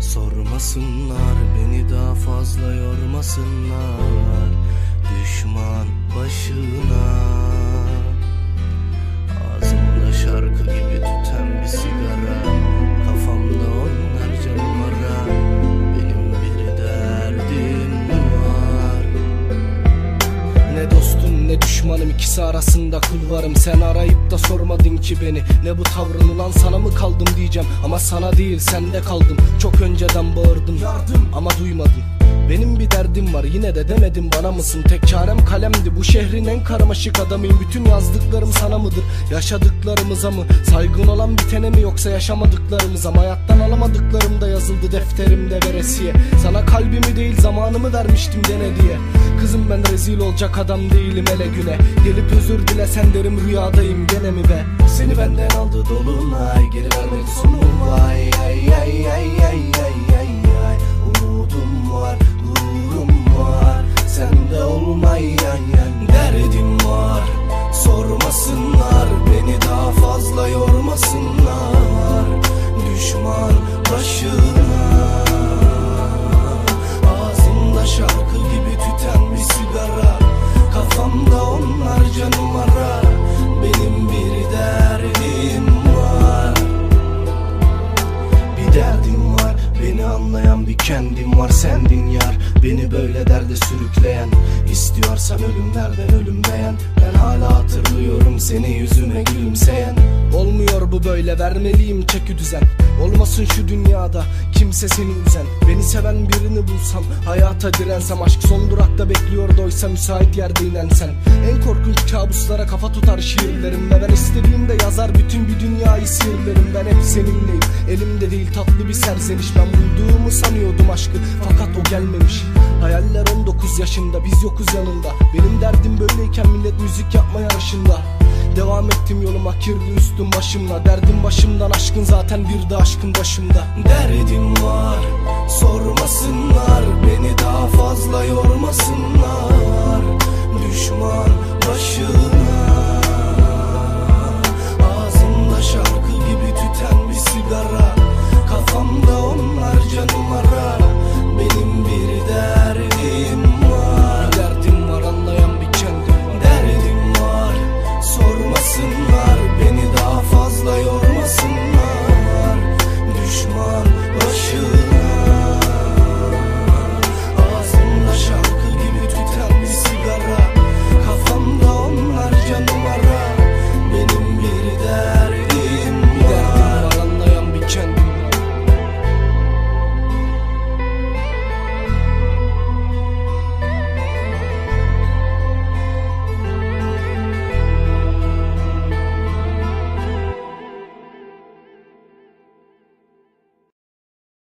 Sormasınlar, beni daha fazla yormasınlar. Düşman başına, ağzımda şarkı gibi tüten bir sigara, kafamda onlarca numara. Benim bir derdim var. Ne dostum ne düşmanım, ikisi arasında kulvarım. Sen arayıp da sormadın ki beni. Ne bu tavrın ulan, sana mı kaldım diyeceğim. Ama sana değil, sende kaldım. Çok önceden bağırdım yardım ama duymadın. Benim bir derdim var, yine de demedim bana mısın? Tek çarem kalemdi, bu şehrin en karmaşık adamıyım. Bütün yazdıklarım sana mıdır, yaşadıklarımıza mı? Saygın olan bitene mi, yoksa yaşamadıklarımıza mı? Hayattan alamadıklarım da yazıldı defterimde veresiye. Sana kalbimi değil zamanımı vermiştim dene diye. Kızım ben rezil olacak adam değilim hele güne. Gelip özür dile sen derim, rüyadayım gene mi be? Seni benden aldı dolunay, geri vermedi sonu vay. Ay ay ay ay ay ay ay. Umudum var, gururum var, sende olmayan derdim var. Sormasınlar, beni daha fazla yormasınlar. Düşman başına, ağzımda şarkı gibi tüten bir sigara, kafamda onlarca numara. Benim bir derdim var, bir derdim var. Beni anlayan bir kendim var, sendin yar. Beni böyle derde sürükleyen, istiyorsan ölümlerden ölüm beğen. Ben hala hatırlıyorum seni yüzüme gülümseyen. Olmuyor bu böyle, vermeliyim çeki düzen. Olmasın şu dünyada kimse seni üzen. Beni seven birini bulsam, hayata dirensem. Aşk son durakta bekliyor oysa müsait yerde inensen. En korkunç kabuslara kafa tutar şiirlerim. Ve ben istediğimde yazar bütün bir dünyayı sihirlerim. Ben hep seninleyim, elimde değil tatlı bir serzeniş. Ben bulduğumu sanıyordum aşkı, fakat o gelmemiş. Hayaller 19 yaşında, biz yokuz yanında. Benim derdim böyleyken millet müzik yapma yarışında. Devam ettim yoluma kirli üstüm başımla. Derdim başımdan aşkın, zaten bir de aşkın başımda. Derdim var, sormasın